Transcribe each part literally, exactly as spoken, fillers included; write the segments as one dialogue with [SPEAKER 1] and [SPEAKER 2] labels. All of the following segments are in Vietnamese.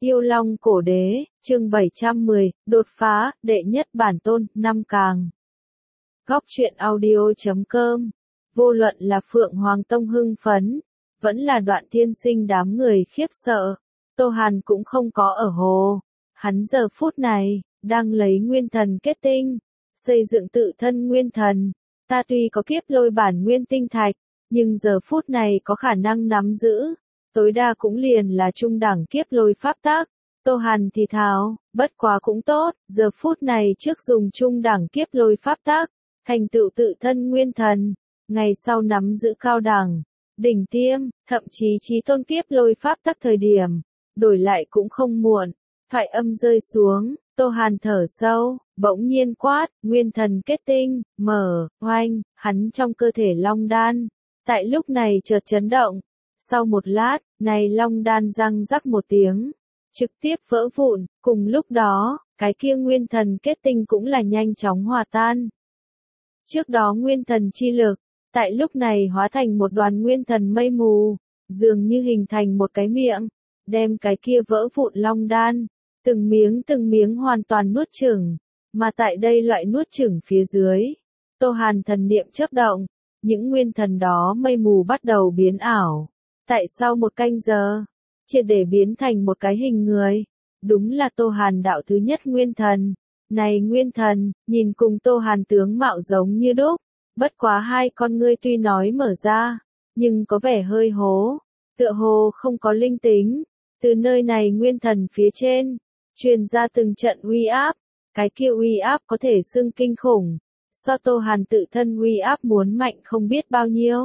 [SPEAKER 1] Yêu Long Cổ Đế, chương bảy trăm mười, đột phá, đệ nhất bản tôn, năm càng. Góc truyện audio chấm com. Vô luận là Phượng Hoàng Tông hưng phấn, vẫn là Đoạn Thiên Sinh đám người khiếp sợ, Tô Hàn cũng không có ở hồ. Hắn giờ phút này, đang lấy nguyên thần kết tinh, xây dựng tự thân nguyên thần. Ta tuy có kiếp lôi bản nguyên tinh thạch, nhưng giờ phút này có khả năng nắm giữ, tối đa cũng liền là trung đẳng kiếp lôi pháp tác. Tô Hàn thì thào, bất quá cũng tốt, giờ phút này trước dùng trung đẳng kiếp lôi pháp tác, thành tựu tự thân nguyên thần, ngày sau nắm giữ cao đẳng, đỉnh tiêm, thậm chí chí tôn kiếp lôi pháp tác thời điểm, đổi lại cũng không muộn. Thoại âm rơi xuống, Tô Hàn thở sâu, bỗng nhiên quát, nguyên thần kết tinh, mở, oanh, hắn trong cơ thể long đan. Tại lúc này chợt chấn động, sau một lát, này long đan răng rắc một tiếng, trực tiếp vỡ vụn, cùng lúc đó, cái kia nguyên thần kết tinh cũng là nhanh chóng hòa tan. Trước đó nguyên thần chi lực, tại lúc này hóa thành một đoàn nguyên thần mây mù, dường như hình thành một cái miệng, đem cái kia vỡ vụn long đan, từng miếng từng miếng hoàn toàn nuốt chửng, mà tại đây loại nuốt chửng phía dưới, Tô Hàn thần niệm chớp động, những nguyên thần đó mây mù bắt đầu biến ảo. Tại sau một canh giờ, triệt để biến thành một cái hình người, đúng là Tô Hàn đạo thứ nhất nguyên thần. Này nguyên thần, nhìn cùng Tô Hàn tướng mạo giống như đúc, bất quá hai con ngươi tuy nói mở ra, nhưng có vẻ hơi hố, tựa hồ không có linh tính. Từ nơi này nguyên thần phía trên, truyền ra từng trận uy áp, cái kia uy áp có thể xưng kinh khủng, so Tô Hàn tự thân uy áp muốn mạnh không biết bao nhiêu.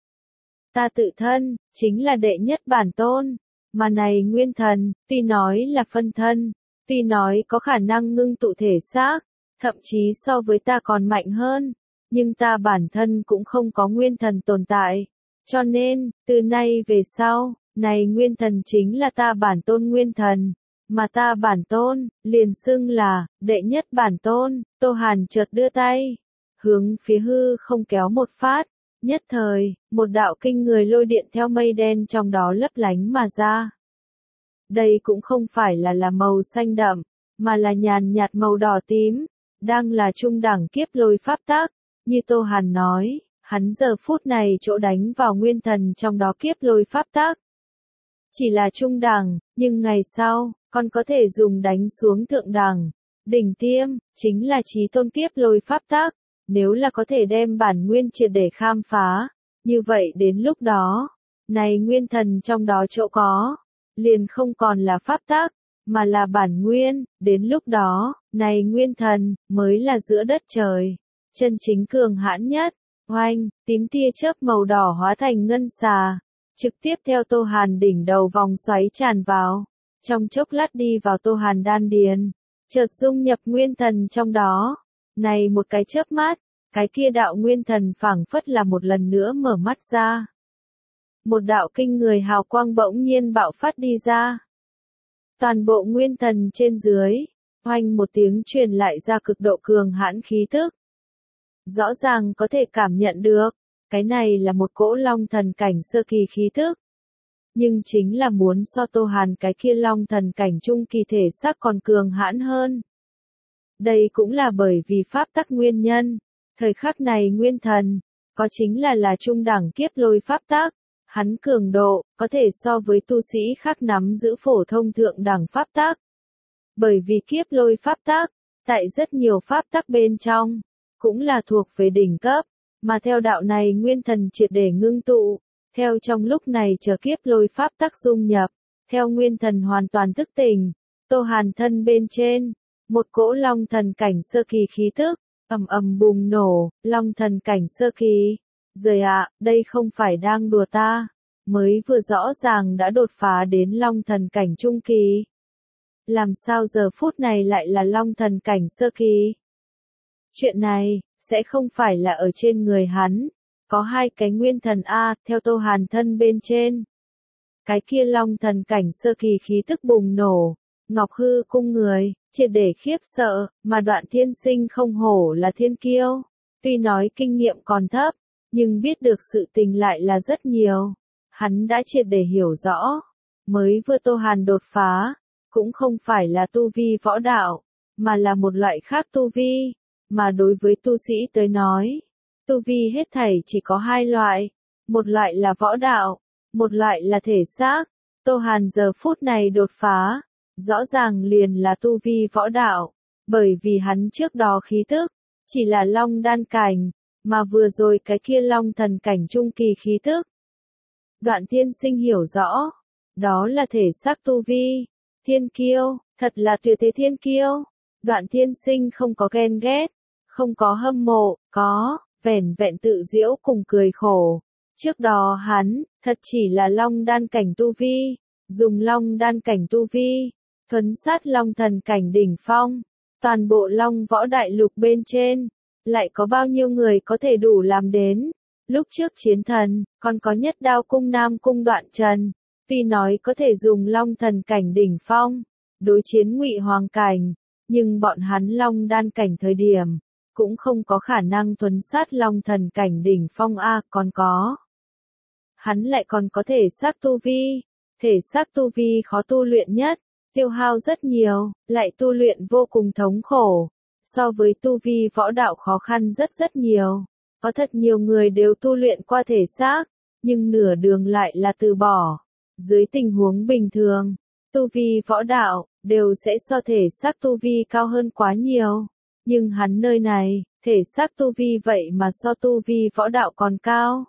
[SPEAKER 1] Ta tự thân, chính là đệ nhất bản tôn, mà này nguyên thần, tuy nói là phân thân, tuy nói có khả năng ngưng tụ thể xác, thậm chí so với ta còn mạnh hơn, nhưng ta bản thân cũng không có nguyên thần tồn tại. Cho nên, từ nay về sau, này nguyên thần chính là ta bản tôn nguyên thần, mà ta bản tôn, liền xưng là, đệ nhất bản tôn. Tô Hàn chợt đưa tay, hướng phía hư không kéo một phát, nhất thời, một đạo kinh người lôi điện theo mây đen trong đó lấp lánh mà ra. Đây cũng không phải là là màu xanh đậm, mà là nhàn nhạt màu đỏ tím, đang là trung đẳng kiếp lôi pháp tác, như Tô Hàn nói, hắn giờ phút này chỗ đánh vào nguyên thần trong đó kiếp lôi pháp tác. Chỉ là trung đẳng, nhưng ngày sau, còn có thể dùng đánh xuống thượng đẳng, đỉnh tiêm, chính là chí tôn kiếp lôi pháp tác. Nếu là có thể đem bản nguyên triệt để khám phá, như vậy đến lúc đó, này nguyên thần trong đó chỗ có, liền không còn là pháp tác, mà là bản nguyên, đến lúc đó, này nguyên thần, mới là giữa đất trời, chân chính cường hãn nhất. Oanh, tím tia chớp màu đỏ hóa thành ngân xà, trực tiếp theo Tô Hàn đỉnh đầu vòng xoáy tràn vào, trong chốc lát đi vào Tô Hàn đan điền, chợt dung nhập nguyên thần trong đó. Này một cái chớp mắt, cái kia đạo nguyên thần phảng phất là một lần nữa mở mắt ra. Một đạo kinh người hào quang bỗng nhiên bạo phát đi ra. Toàn bộ nguyên thần trên dưới, oanh một tiếng truyền lại ra cực độ cường hãn khí tức. Rõ ràng có thể cảm nhận được, cái này là một cỗ long thần cảnh sơ kỳ khí tức. Nhưng chính là muốn so Tô Hàn cái kia long thần cảnh trung kỳ thể xác còn cường hãn hơn. Đây cũng là bởi vì pháp tắc nguyên nhân, thời khắc này nguyên thần, có chính là là trung đẳng kiếp lôi pháp tắc, hắn cường độ, có thể so với tu sĩ khác nắm giữ phổ thông thượng đẳng pháp tắc. Bởi vì kiếp lôi pháp tắc, tại rất nhiều pháp tắc bên trong, cũng là thuộc về đỉnh cấp, mà theo đạo này nguyên thần triệt để ngưng tụ, theo trong lúc này chờ kiếp lôi pháp tắc dung nhập, theo nguyên thần hoàn toàn thức tỉnh, Tô Hàn thân bên trên. Một cỗ long thần cảnh sơ kỳ khí tức, ầm ầm bùng nổ, long thần cảnh sơ kỳ. Giời ạ, đây không phải đang đùa ta, mới vừa rõ ràng đã đột phá đến long thần cảnh trung kỳ. Làm sao giờ phút này lại là long thần cảnh sơ kỳ? Chuyện này, sẽ không phải là ở trên người hắn, có hai cái nguyên thần A, theo Tô Hàn thân bên trên. Cái kia long thần cảnh sơ kỳ khí tức bùng nổ, Ngọc Hư cung người, triệt để khiếp sợ, mà Đoạn Thiên Sinh không hổ là thiên kiêu, tuy nói kinh nghiệm còn thấp, nhưng biết được sự tình lại là rất nhiều. Hắn đã triệt để hiểu rõ, mới vừa Tô Hàn đột phá, cũng không phải là tu vi võ đạo, mà là một loại khác tu vi, mà đối với tu sĩ tới nói, tu vi hết thảy chỉ có hai loại, một loại là võ đạo, một loại là thể xác. Tô Hàn giờ phút này đột phá, rõ ràng liền là tu vi võ đạo, bởi vì hắn trước đó khí tức, chỉ là long đan cảnh, mà vừa rồi cái kia long thần cảnh trung kỳ khí tức. Đoạn Thiên Sinh hiểu rõ, đó là thể xác tu vi, thiên kiêu, thật là tuyệt thế thiên kiêu. Đoạn Thiên Sinh không có ghen ghét, không có hâm mộ, có, vẻn vẹn tự giễu cùng cười khổ. Trước đó hắn, thật chỉ là long đan cảnh tu vi, dùng long đan cảnh tu vi, thuấn sát long thần cảnh đỉnh phong, toàn bộ long võ đại lục bên trên, lại có bao nhiêu người có thể đủ làm đến. Lúc trước chiến thần, còn có nhất đao cung nam cung Đoạn Trần, tuy nói có thể dùng long thần cảnh đỉnh phong, đối chiến Ngụy Hoàng cảnh, nhưng bọn hắn long đan cảnh thời điểm, cũng không có khả năng thuấn sát long thần cảnh đỉnh phong a, còn có. Hắn lại còn có thể xác tu vi, thể xác tu vi khó tu luyện nhất, tiêu hao rất nhiều, lại tu luyện vô cùng thống khổ, so với tu vi võ đạo khó khăn rất rất nhiều. Có thật nhiều người đều tu luyện qua thể xác, nhưng nửa đường lại là từ bỏ. Dưới tình huống bình thường, tu vi võ đạo, đều sẽ so thể xác tu vi cao hơn quá nhiều. Nhưng hắn nơi này, thể xác tu vi vậy mà so tu vi võ đạo còn cao.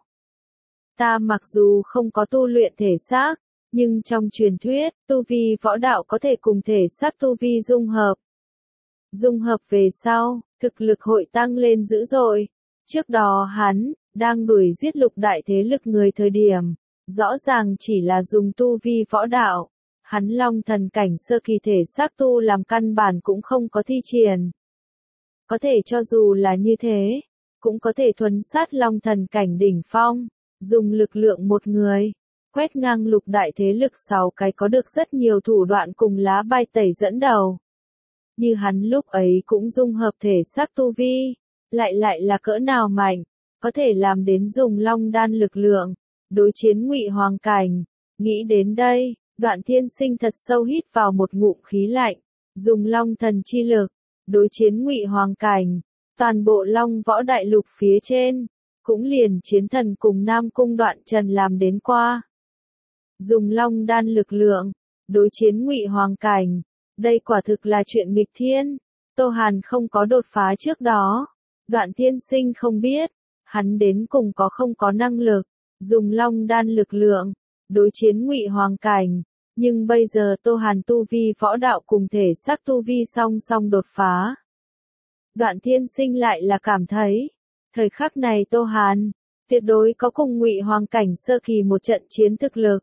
[SPEAKER 1] Ta mặc dù không có tu luyện thể xác, nhưng trong truyền thuyết, tu vi võ đạo có thể cùng thể xác tu vi dung hợp. Dung hợp về sau, thực lực hội tăng lên dữ dội. Trước đó hắn, đang đuổi giết lục đại thế lực người thời điểm, rõ ràng chỉ là dùng tu vi võ đạo. Hắn long thần cảnh sơ kỳ thể xác tu làm căn bản cũng không có thi triển. Có thể cho dù là như thế, cũng có thể thuấn sát long thần cảnh đỉnh phong, dùng lực lượng một người, quét ngang lục đại thế lực sáu cái có được rất nhiều thủ đoạn cùng lá bài tẩy dẫn đầu. Như hắn lúc ấy cũng dung hợp thể xác tu vi, lại lại là cỡ nào mạnh, có thể làm đến dùng long đan lực lượng, đối chiến Ngụy Hoàng cảnh. Nghĩ đến đây, Đoạn Thiên Sinh thật sâu hít vào một ngụm khí lạnh, dùng long thần chi lực, đối chiến Ngụy Hoàng cảnh, toàn bộ long võ đại lục phía trên, cũng liền chiến thần cùng Nam Cung Đoạn Trần làm đến qua. Dùng long đan lực lượng, đối chiến Ngụy Hoàng cảnh, đây quả thực là chuyện nghịch thiên. Tô Hàn không có đột phá trước đó, Đoạn Thiên Sinh không biết, hắn đến cùng có không có năng lực, dùng long đan lực lượng, đối chiến Ngụy Hoàng cảnh, nhưng bây giờ Tô Hàn tu vi võ đạo cùng thể xác tu vi song song đột phá. Đoạn Thiên Sinh lại là cảm thấy, thời khắc này Tô Hàn, tuyệt đối có cùng Ngụy Hoàng cảnh sơ kỳ một trận chiến thực lực.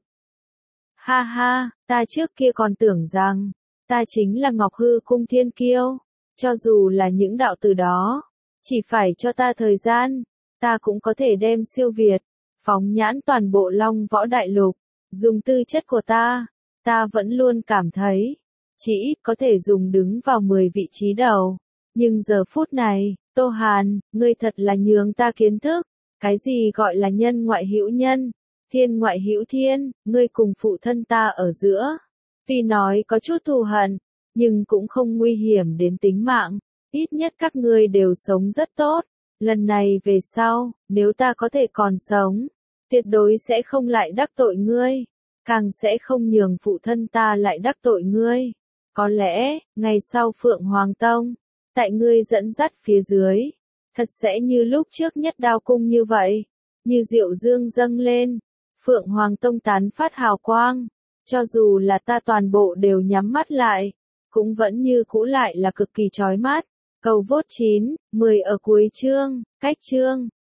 [SPEAKER 1] Ha ha, ta trước kia còn tưởng rằng, ta chính là Ngọc Hư Cung thiên kiêu, cho dù là những đạo từ đó, chỉ phải cho ta thời gian, ta cũng có thể đem siêu việt, phóng nhãn toàn bộ long võ đại lục, dùng tư chất của ta, ta vẫn luôn cảm thấy, chỉ ít có thể dùng đứng vào mười vị trí đầu. Nhưng giờ phút này, Tô Hàn, ngươi thật là nhường ta kiến thức, cái gì gọi là nhân ngoại hữu nhân, thiên ngoại hữu thiên, ngươi cùng phụ thân ta ở giữa. Tuy nói có chút thù hận, nhưng cũng không nguy hiểm đến tính mạng, ít nhất các ngươi đều sống rất tốt. Lần này về sau, nếu ta có thể còn sống, tuyệt đối sẽ không lại đắc tội ngươi, càng sẽ không nhường phụ thân ta lại đắc tội ngươi. Có lẽ, ngày sau Phượng Hoàng Tông, tại ngươi dẫn dắt phía dưới, thật sẽ như lúc trước nhất đao cung như vậy, như diệu dương dâng lên, Phượng Hoàng Tông tán phát hào quang, cho dù là ta toàn bộ đều nhắm mắt lại, cũng vẫn như cũ lại là cực kỳ chói mắt. Cầu vote chín, mười ở cuối chương, cách chương.